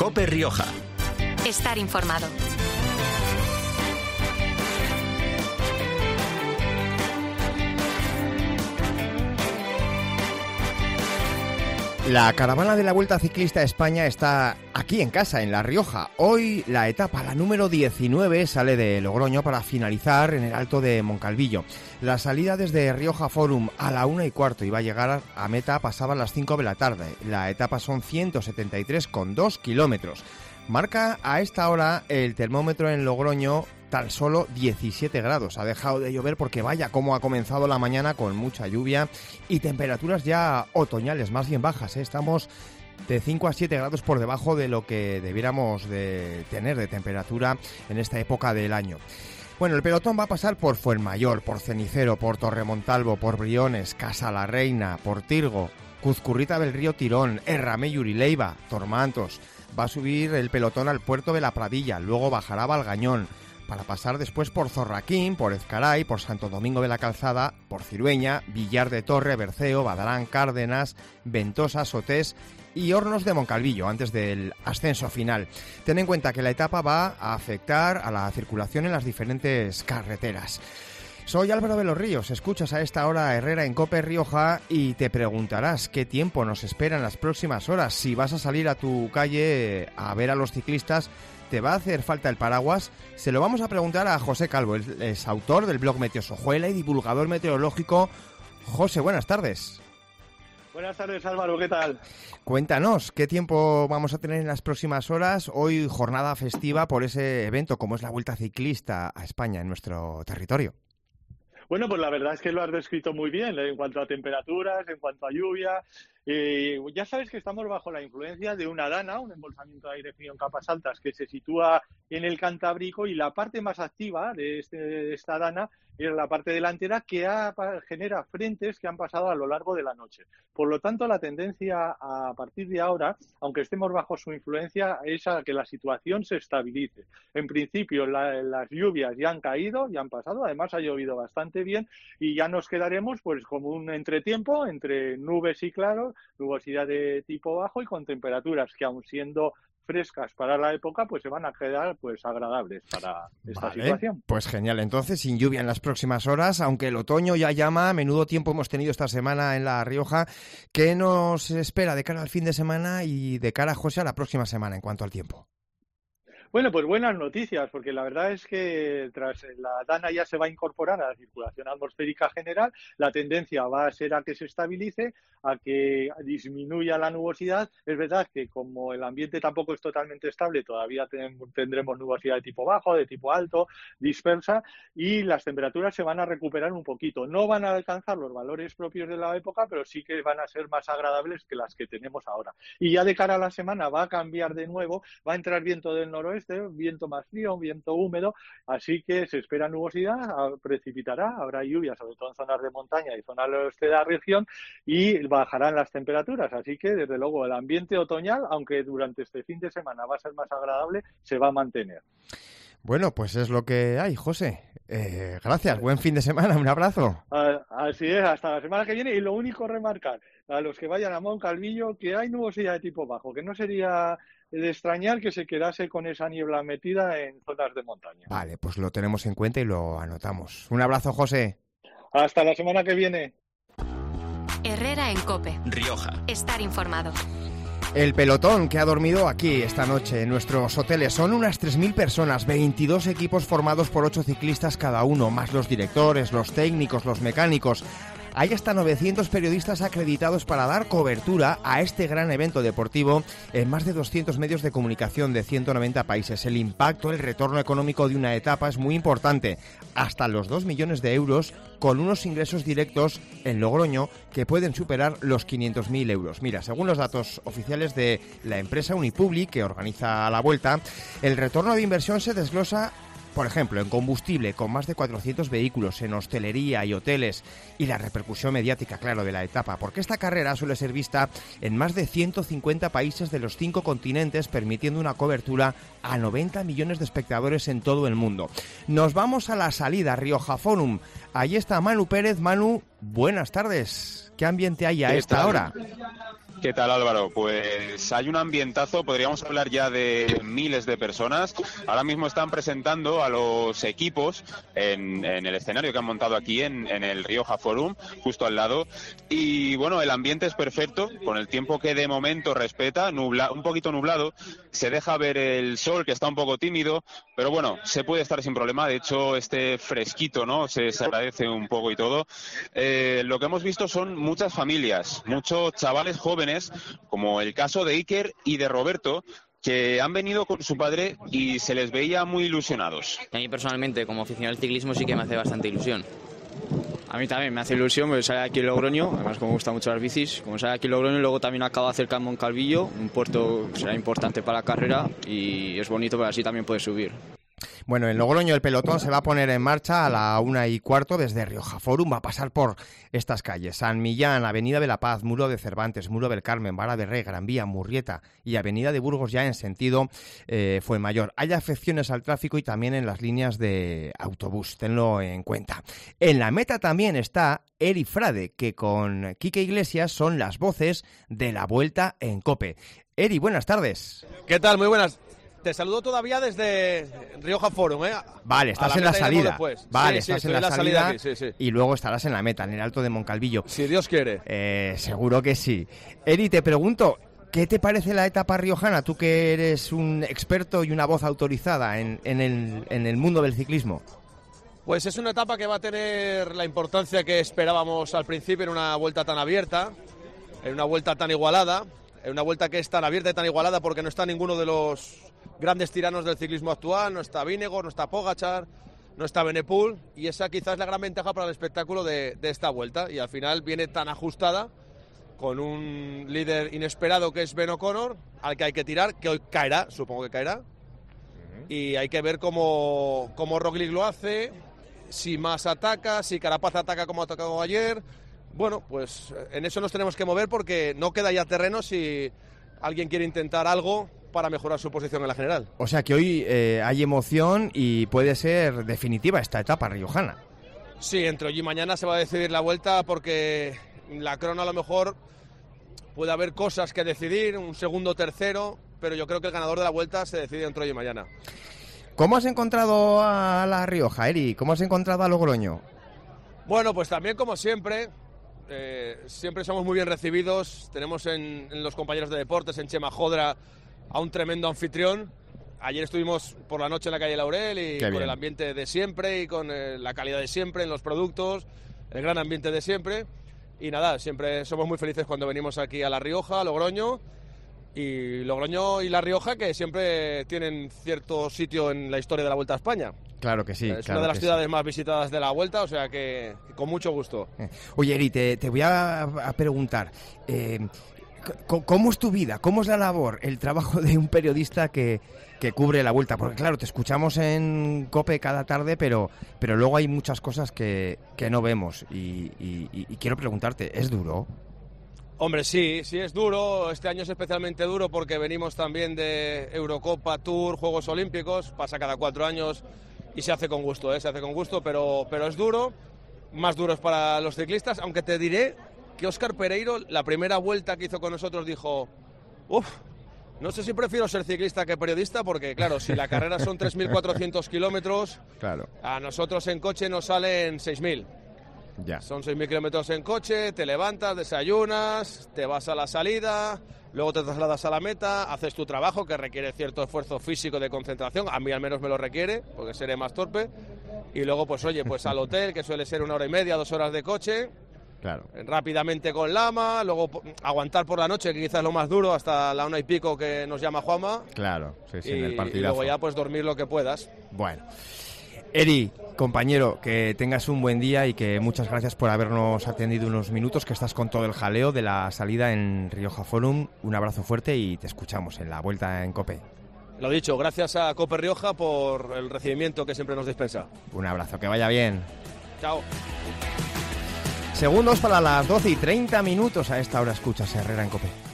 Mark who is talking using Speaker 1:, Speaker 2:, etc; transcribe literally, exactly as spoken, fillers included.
Speaker 1: COPE Rioja.
Speaker 2: Estar informado.
Speaker 3: La caravana de la Vuelta Ciclista a España está aquí en casa, en La Rioja. Hoy la etapa, la número diecinueve, sale de Logroño para finalizar en el Alto de Moncalvillo. La salida desde Rioja Forum a la una y cuarto y va a llegar a meta pasaba las cinco de la tarde. La etapa son ciento setenta y tres coma dos kilómetros. Marca a esta hora el termómetro en Logroño tan solo diecisiete grados. Ha dejado de llover porque vaya cómo ha comenzado la mañana con mucha lluvia y temperaturas ya otoñales, más bien bajas, ¿eh? Estamos de cinco a siete grados por debajo de lo que debiéramos de tener de temperatura en esta época del año. Bueno, el pelotón va a pasar por Fuenmayor, por Cenicero, por Torremontalvo, por Briones, Casa la Reina, por Tirgo, Cuzcurrita del Río Tirón, Erramellur y Leiva, Tormantos. Va a subir el pelotón al puerto de la Pradilla, luego bajará a Valgañón, para pasar después por Zorraquín, por Ezcaray, por Santo Domingo de la Calzada, por Cirueña, Villar de Torre, Berceo, Badalán, Cárdenas, Ventosa, Sotés y Hornos de Moncalvillo, antes del ascenso final. Ten en cuenta que la etapa va a afectar a la circulación en las diferentes carreteras. Soy Álvaro de los Ríos, escuchas a esta hora a Herrera en COPE Rioja y te preguntarás qué tiempo nos espera en las próximas horas. Si vas a salir a tu calle a ver a los ciclistas, ¿te va a hacer falta el paraguas? Se lo vamos a preguntar a José Calvo, el, es autor del blog Meteosojuela y divulgador meteorológico. José, buenas tardes.
Speaker 4: Buenas tardes, Álvaro, ¿qué tal?
Speaker 3: Cuéntanos, ¿qué tiempo vamos a tener en las próximas horas? Hoy jornada festiva por ese evento como es la Vuelta Ciclista a España en nuestro territorio.
Speaker 4: Bueno, pues la verdad es que lo has descrito muy bien en cuanto a temperaturas, en cuanto a lluvia. Eh, ya sabes que estamos bajo la influencia de una dana, un embolsamiento de aire frío en capas altas que se sitúa en el Cantábrico, y la parte más activa de, este, de esta dana es la parte delantera que ha, genera frentes que han pasado a lo largo de la noche. Por lo tanto, la tendencia a partir de ahora, aunque estemos bajo su influencia, es a que la situación se estabilice. En principio, la, las lluvias ya han caído, ya han pasado, además ha llovido bastante bien y ya nos quedaremos pues como un entretiempo entre nubes y claros, nubosidad de tipo bajo y con temperaturas que, aun siendo frescas para la época, pues se van a quedar pues agradables para esta
Speaker 3: vale,
Speaker 4: situación.
Speaker 3: Pues genial, entonces sin lluvia en las próximas horas, aunque el otoño ya llama, menudo tiempo hemos tenido esta semana en La Rioja. ¿Qué nos espera de cara al fin de semana y de cara, José, a la próxima semana en cuanto al tiempo?
Speaker 4: Bueno, pues buenas noticias, porque la verdad es que tras la dana ya se va a incorporar a la circulación atmosférica general, la tendencia va a ser a que se estabilice, a que disminuya la nubosidad. Es verdad que como el ambiente tampoco es totalmente estable, todavía tendremos nubosidad de tipo bajo, de tipo alto, dispersa, y las temperaturas se van a recuperar un poquito. No van a alcanzar los valores propios de la época, pero sí que van a ser más agradables que las que tenemos ahora. Y ya de cara a la semana va a cambiar de nuevo, va a entrar viento del noroeste, viento más frío, un viento húmedo, así que se espera nubosidad, precipitará, habrá lluvia, sobre todo en zonas de montaña y zonas del oeste de la región, y bajarán las temperaturas, así que desde luego el ambiente otoñal, aunque durante este fin de semana va a ser más agradable, se va a mantener.
Speaker 3: Bueno, pues es lo que hay, José. Eh, gracias, buen fin de semana, un abrazo.
Speaker 4: Así es, hasta la semana que viene. Y lo único, remarcar a los que vayan a Moncalvillo que hay nubosidad de tipo bajo, que no sería de extrañar que se quedase con esa niebla metida en zonas de montaña.
Speaker 3: Vale, pues lo tenemos en cuenta y lo anotamos. Un abrazo, José.
Speaker 4: Hasta la semana que viene.
Speaker 2: Herrera en COPE
Speaker 1: Rioja.
Speaker 2: Estar informado.
Speaker 3: El pelotón que ha dormido aquí esta noche en nuestros hoteles son unas tres mil personas, veintidós equipos formados por ocho ciclistas cada uno, más los directores, los técnicos, los mecánicos. Hay hasta novecientos periodistas acreditados para dar cobertura a este gran evento deportivo en más de doscientos medios de comunicación de ciento noventa países. El impacto, el retorno económico de una etapa es muy importante, hasta los dos millones de euros, con unos ingresos directos en Logroño que pueden superar los quinientos mil euros. Mira, según los datos oficiales de la empresa Unipublic, que organiza la Vuelta, el retorno de inversión se desglosa, por ejemplo, en combustible, con más de cuatrocientos vehículos, en hostelería y hoteles, y la repercusión mediática, claro, de la etapa, porque esta carrera suele ser vista en más de ciento cincuenta países de los cinco continentes, permitiendo una cobertura a noventa millones de espectadores en todo el mundo. Nos vamos a la salida, Rioja Forum. Allí está Manu Pérez. Manu, buenas tardes. ¿Qué ambiente hay a esta hora?
Speaker 1: ¿Qué tal, Álvaro? Pues hay un ambientazo, podríamos hablar ya de miles de personas. Ahora mismo están presentando a los equipos en, en el escenario que han montado aquí en, en el Rioja Forum, justo al lado. Y bueno, el ambiente es perfecto, con el tiempo que de momento respeta, nubla, un poquito nublado. Se deja ver el sol, que está un poco tímido, pero bueno, se puede estar sin problema. De hecho, este fresquito, ¿no? Se, se agradece un poco y todo. Eh, lo que hemos visto son muchas familias, muchos chavales jóvenes, como el caso de Iker y de Roberto, que han venido con su padre y se les veía muy ilusionados.
Speaker 5: A mí personalmente, como aficionado al ciclismo, sí que me hace bastante ilusión. A mí también me hace ilusión porque sale aquí en Logroño, además como me gustan mucho las bicis, como sale aquí en Logroño, y luego también acaba cerca de Moncalvillo, un puerto que será importante para la carrera y es bonito porque así también puedes subir.
Speaker 3: Bueno, en Logroño el pelotón se va a poner en marcha a la una y cuarto desde Rioja Forum. Va a pasar por estas calles: San Millán, Avenida de la Paz, Muro de Cervantes, Muro del Carmen, Vara de Rey, Gran Vía, Murrieta y Avenida de Burgos ya en sentido eh, Fuenmayor. Hay afecciones al tráfico y también en las líneas de autobús, tenlo en cuenta. En la meta también está Eri Frade, que con Quique Iglesias son las voces de la Vuelta en COPE. Eri, buenas tardes.
Speaker 6: ¿Qué tal? Muy buenas. Te saludo todavía desde Rioja Forum, ¿eh?
Speaker 3: Vale, estás
Speaker 6: la
Speaker 3: en la salida. Vale,
Speaker 6: sí,
Speaker 3: estás
Speaker 6: sí,
Speaker 3: en la,
Speaker 6: la
Speaker 3: salida,
Speaker 6: salida aquí, sí, sí.
Speaker 3: Y luego estarás en la meta, en el Alto de Moncalvillo.
Speaker 6: Si Dios quiere.
Speaker 3: Eh, seguro que sí. Eri, te pregunto, ¿qué te parece la etapa riojana? Tú que eres un experto y una voz autorizada en, en, el, en el mundo del ciclismo.
Speaker 6: Pues es una etapa que va a tener la importancia que esperábamos al principio en una vuelta tan abierta, en una vuelta tan igualada, en una vuelta que es tan abierta y tan igualada porque no está ninguno de los grandes tiranos del ciclismo actual, no está Vingegaard, no está Pogačar, no está Benepul, y esa quizás es la gran ventaja para el espectáculo de, de esta vuelta, y al final viene tan ajustada, con un líder inesperado que es Ben O'Connor, al que hay que tirar, que hoy caerá, supongo que caerá, uh-huh. Y hay que ver cómo, cómo Roglic lo hace, si más ataca, si Carapaz ataca como ha atacado ayer. Bueno, pues en eso nos tenemos que mover porque no queda ya terreno si alguien quiere intentar algo para mejorar su posición en la general.
Speaker 3: O sea que hoy eh, hay emoción y puede ser definitiva esta etapa riojana.
Speaker 6: Sí, entre hoy y mañana se va a decidir la vuelta porque la crono a lo mejor puede haber cosas que decidir, un segundo, tercero, pero yo creo que el ganador de la vuelta se decide entre hoy y mañana.
Speaker 3: ¿Cómo has encontrado a La Rioja, Eri? ¿Cómo has encontrado a Logroño?
Speaker 6: Bueno, pues también como siempre, eh, siempre somos muy bien recibidos. Tenemos en, en los compañeros de deportes, en Chema Jodra, a un tremendo anfitrión. Ayer estuvimos por la noche en la calle Laurel y
Speaker 3: Qué
Speaker 6: con
Speaker 3: bien.
Speaker 6: el ambiente de siempre y con eh, la calidad de siempre en los productos, el gran ambiente de siempre. Y nada, siempre somos muy felices cuando venimos aquí a La Rioja, a Logroño. Y Logroño y La Rioja que siempre tienen cierto sitio en la historia de la Vuelta a España.
Speaker 3: Claro que sí.
Speaker 6: Es
Speaker 3: claro
Speaker 6: una de las
Speaker 3: que
Speaker 6: ciudades
Speaker 3: sí.
Speaker 6: más visitadas de la Vuelta, o sea que, que con mucho gusto.
Speaker 3: Oye, Eri, te, te voy a, a preguntar, eh, c- ¿cómo es tu vida? ¿Cómo es la labor, el trabajo de un periodista que, que cubre la Vuelta? Porque claro, te escuchamos en COPE cada tarde, pero, pero luego hay muchas cosas que, que no vemos y, y, y quiero preguntarte, ¿es duro?
Speaker 6: Hombre, sí, sí es duro. Este año es especialmente duro porque venimos también de Eurocopa, Tour, Juegos Olímpicos. Pasa cada cuatro años y se hace con gusto, ¿eh? Se hace con gusto, pero, pero es duro. Más duro es para los ciclistas, aunque te diré que Óscar Pereiro, la primera vuelta que hizo con nosotros, dijo: uff, no sé si prefiero ser ciclista que periodista, porque claro, si la carrera son tres mil cuatrocientos kilómetros,
Speaker 3: Claro.
Speaker 6: a nosotros en coche nos salen seis mil.
Speaker 3: Ya.
Speaker 6: Son seis mil kilómetros en coche, te levantas, desayunas, te vas a la salida, luego te trasladas a la meta, haces tu trabajo que requiere cierto esfuerzo físico de concentración, a mí al menos me lo requiere, porque seré más torpe, y luego pues oye, pues al hotel, que suele ser una hora y media, dos horas de coche,
Speaker 3: Claro.
Speaker 6: rápidamente con lama, luego po- aguantar por la noche, que quizás es lo más duro, hasta la una y pico que nos llama Juanma,
Speaker 3: Claro, sí, sí,
Speaker 6: y,
Speaker 3: en el
Speaker 6: y
Speaker 3: partidazo.
Speaker 6: luego ya pues dormir lo que puedas.
Speaker 3: Bueno. Eri, compañero, que tengas un buen día y que muchas gracias por habernos atendido unos minutos, que estás con todo el jaleo de la salida en Rioja Forum. Un abrazo fuerte y te escuchamos en la Vuelta en COPE.
Speaker 6: Lo dicho, gracias a Cope Rioja por el recibimiento que siempre nos dispensa.
Speaker 3: Un abrazo, que vaya bien.
Speaker 6: Chao.
Speaker 3: Segundos para las doce y treinta minutos. A esta hora escuchas Herrera en COPE.